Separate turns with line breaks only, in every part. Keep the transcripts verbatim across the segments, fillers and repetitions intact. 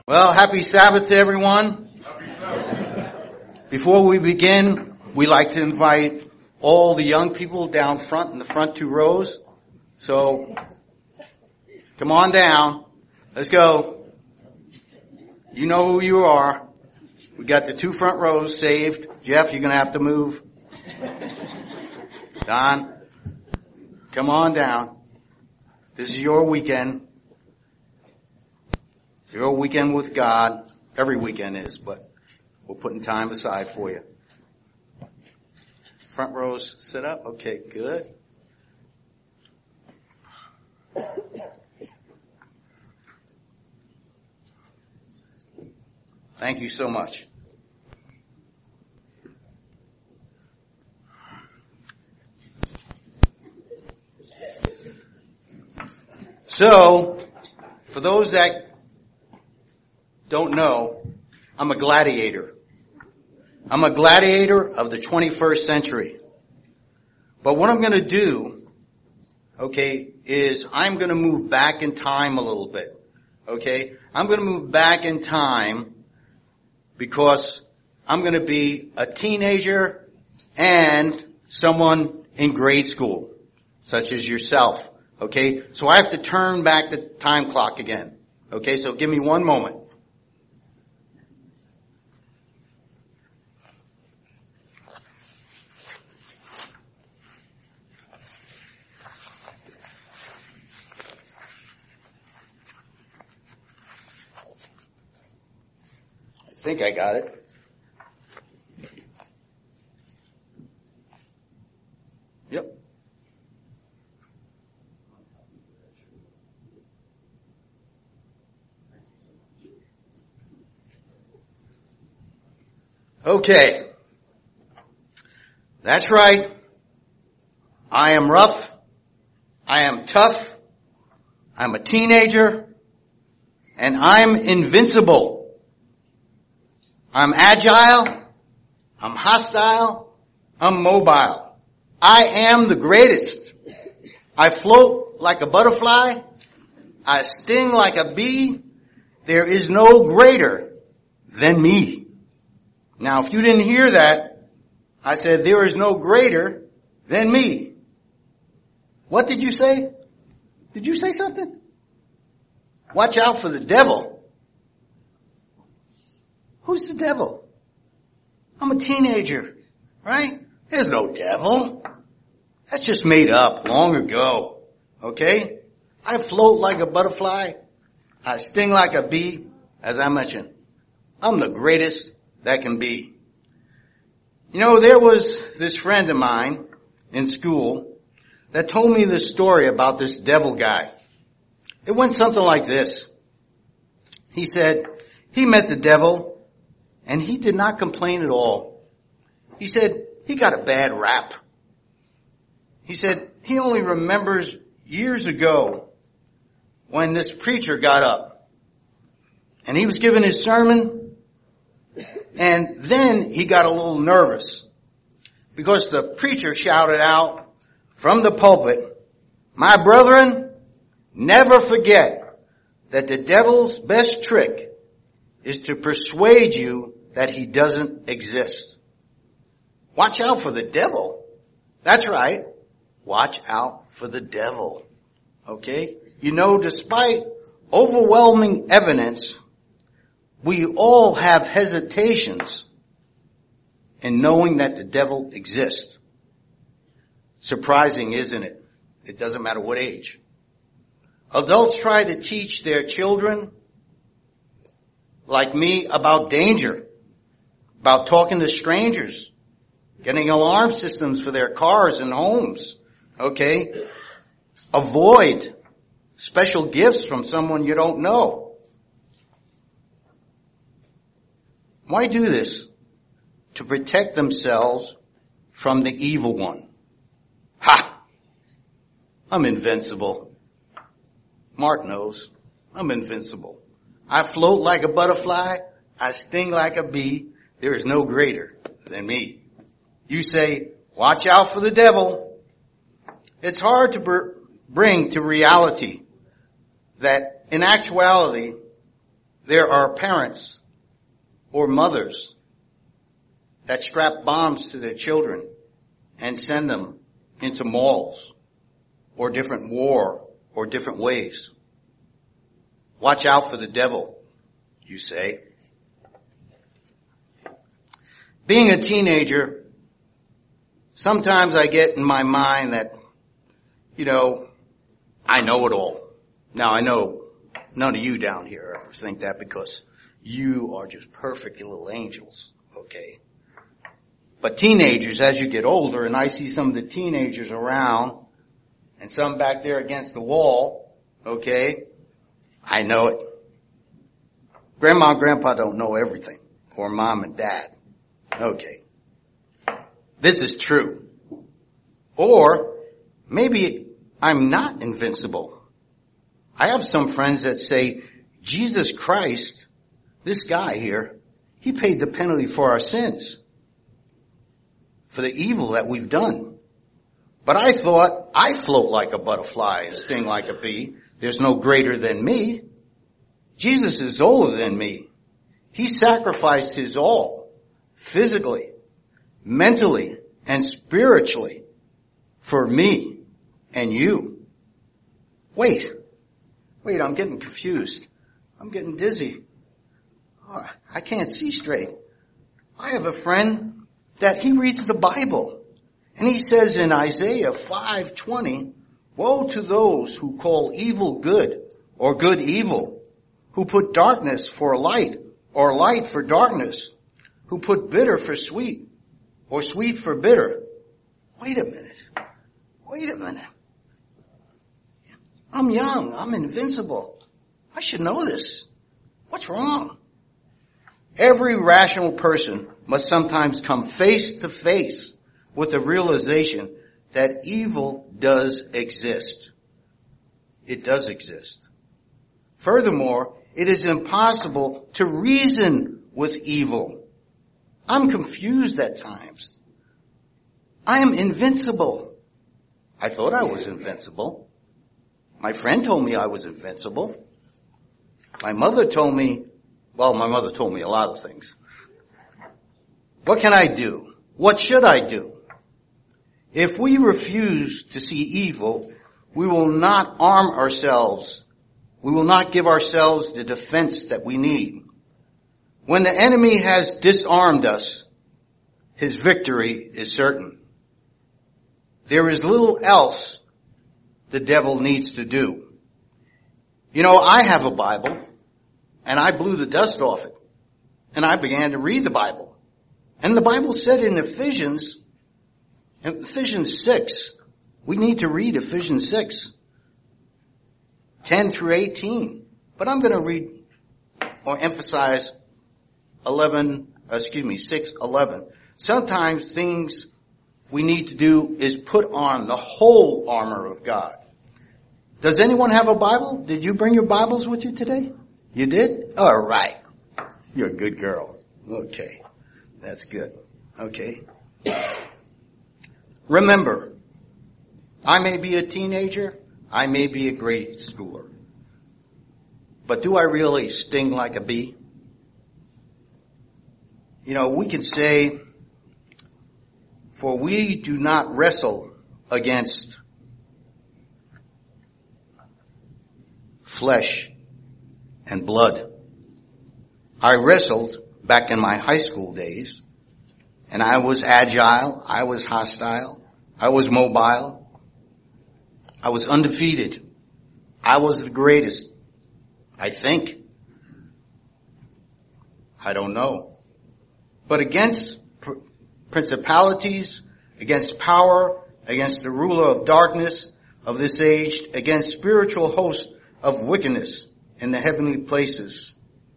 Well, happy Sabbath to everyone.
Happy Sabbath.
Before we begin, we like to invite all the young people down front in the front two rows. So, come on down. Let's go. You know who you are. We got the two front rows saved. Jeff, you're going to have to move. Don, come on down. This is your weekend. Your weekend with God. Every weekend is, but we're putting time aside for you. Front rows sit up. Okay, good. Thank you so much. So, for those that don't know, I'm a gladiator. I'm a gladiator of the twenty-first century. But what I'm going to do, okay, is I'm going to move back in time a little bit. Okay? I'm going to move back in time because I'm going to be a teenager and someone in grade school, such as yourself. Okay? So I have to turn back the time clock again. Okay? So give me one moment. I think I got it. Yep. Okay. That's right. I am rough. I am tough. I'm a teenager. And I'm invincible. I'm agile, I'm hostile, I'm mobile. I am the greatest. I float like a butterfly. I sting like a bee. There is no greater than me. Now, if you didn't hear that, I said there is no greater than me. What did you say? Did you say something? Watch out for the devil. Who's the devil? I'm a teenager, right? There's no devil. That's just made up long ago, okay? I float like a butterfly. I sting like a bee, as I mentioned. I'm the greatest that can be. You know, there was this friend of mine in school that told me this story about this devil guy. It went something like this. He said he met the devil, and he did not complain at all. He said he got a bad rap. He said he only remembers years ago when this preacher got up and he was giving his sermon, and then he got a little nervous because the preacher shouted out from the pulpit, "My brethren, never forget that the devil's best trick is to persuade you that he doesn't exist." Watch out for the devil. That's right. Watch out for the devil. Okay? You know, despite overwhelming evidence, we all have hesitations in knowing that the devil exists. Surprising, isn't it? It doesn't matter what age. Adults try to teach their children, like me, about danger, about talking to strangers, getting alarm systems for their cars and homes, okay? Avoid special gifts from someone you don't know. Why do this? To protect themselves from the evil one. Ha! I'm invincible. Mark knows. I'm invincible. I float like a butterfly. I sting like a bee. There is no greater than me. You say, watch out for the devil. It's hard to br- bring to reality that in actuality, There are parents or mothers that strap bombs to their children and send them into malls or different war or different ways. Watch out for the devil, you say. Being a teenager, sometimes I get in my mind that, you know, I know it all. Now I know none of you down here ever think that because you are just perfect little angels, okay? But teenagers, as you get older, and I see some of the teenagers around and some back there against the wall, okay, I know it. Grandma and grandpa don't know everything, or mom and dad. Okay. This is true. Or maybe I'm not invincible. I have some friends that say, Jesus Christ, this guy here, he paid the penalty for our sins, for the evil that we've done. But I thought, I float like a butterfly and sting like a bee. There's no greater than me. Jesus is older than me. He sacrificed his all, physically, mentally, and spiritually, for me and you. Wait, wait, I'm getting confused. I'm getting dizzy. Oh, I can't see straight. I have a friend that he reads the Bible, and he says in Isaiah five twenty, woe to those who call evil good or good evil, who put darkness for light or light for darkness, who put bitter for sweet or sweet for bitter. Wait a minute. Wait a minute. I'm young. I'm invincible. I should know this. What's wrong? Every rational person must sometimes come face to face with the realization that evil does exist. It does exist. Furthermore, it is impossible to reason with evil. I'm confused at times. I am invincible. I thought I was invincible. My friend told me I was invincible. My mother told me, well, my mother told me a lot of things. What can I do? What should I do? If we refuse to see evil, we will not arm ourselves. We will not give ourselves the defense that we need. When the enemy has disarmed us, his victory is certain. There is little else the devil needs to do. You know, I have a Bible, and I blew the dust off it, and I began to read the Bible. And the Bible said in Ephesians, in Ephesians six, we need to read Ephesians six, ten through eighteen. But I'm going to read or emphasize eleven, excuse me, six, eleven. Sometimes things we need to do is put on the whole armor of God. Does anyone have a Bible? Did you bring your Bibles with you today? You did? All right. You're a good girl. Okay. That's good. Okay. Remember, I may be a teenager. I may be a grade schooler. But do I really sting like a bee? You know, we can say, for we do not wrestle against flesh and blood. I wrestled back in my high school days, and I was agile, I was hostile, I was mobile, I was undefeated, I was the greatest, I think. I don't know. But against pr- principalities, against power, against the ruler of darkness of this age, against spiritual hosts of wickedness in the heavenly places.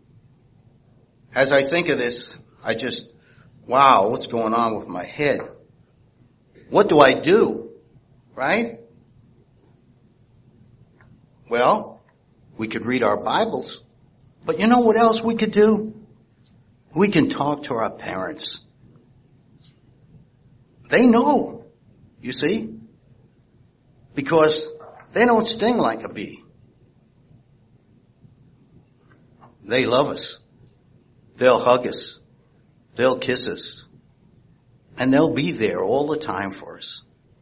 As I think of this, I just, wow, what's going on with my head? What do I do? Right? Well, we could read our Bibles, but you know what else we could do? We can talk to our parents. They know, you see, because they don't sting like a bee. They love us. They'll hug us. They'll kiss us. And they'll be there all the time for us.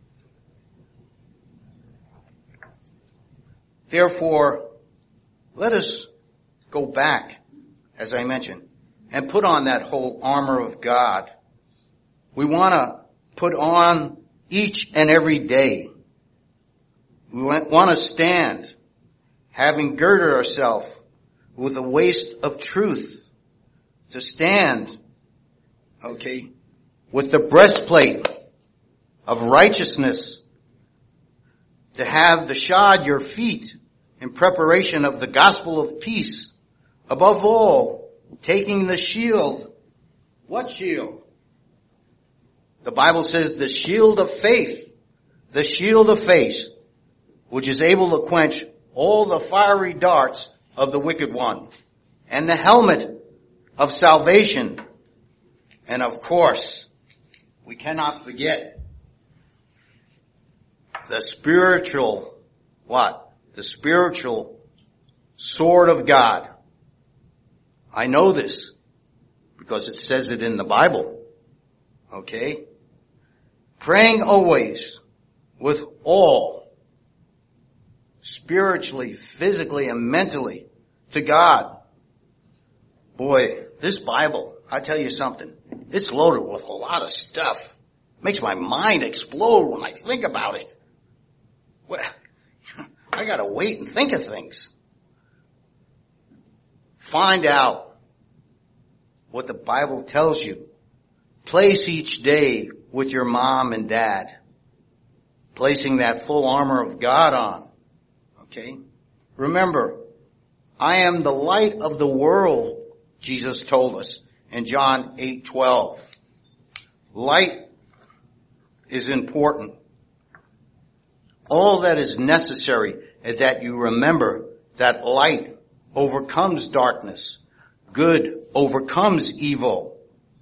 Therefore, let us go back, as I mentioned, and put on that whole armor of God. We want to put on each and every day. We want to stand, having girded ourselves with a waist of truth, to stand, okay, with the breastplate of righteousness, to have the shod your feet in preparation of the gospel of peace. Above all, taking the shield. What shield? The Bible says the shield of faith. The shield of faith, which is able to quench all the fiery darts of the wicked one. And the helmet of salvation. And of course, we cannot forget the spiritual, what? The spiritual sword of God. I know this because it says it in the Bible. Okay? Praying always with all, spiritually, physically, and mentally to God. Boy, this Bible, I tell you something, it's loaded with a lot of stuff. Makes my mind explode when I think about it. Well, I gotta wait and think of things. Find out what the Bible tells you. Place each day with your mom and dad. Placing that full armor of God on. Okay? Remember, I am the light of the world, Jesus told us in John eight twelve. Light is important. All that is necessary is that you remember that light overcomes darkness. Good overcomes evil.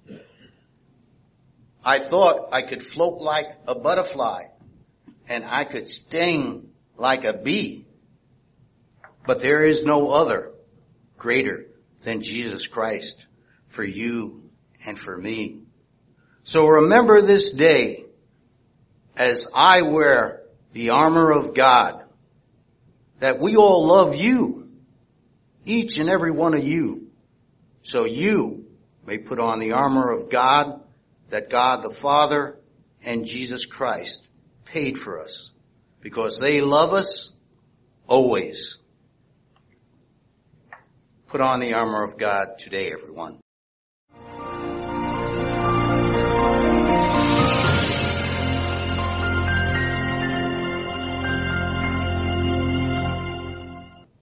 I thought I could float like a butterfly and I could sting like a bee. But there is no other greater than Jesus Christ for you and for me. So remember this day as I wear the armor of God, that we all love you, each and every one of you, so you may put on the armor of God that God the Father and Jesus Christ paid for us, because they love us always. Put on the armor of God today, everyone.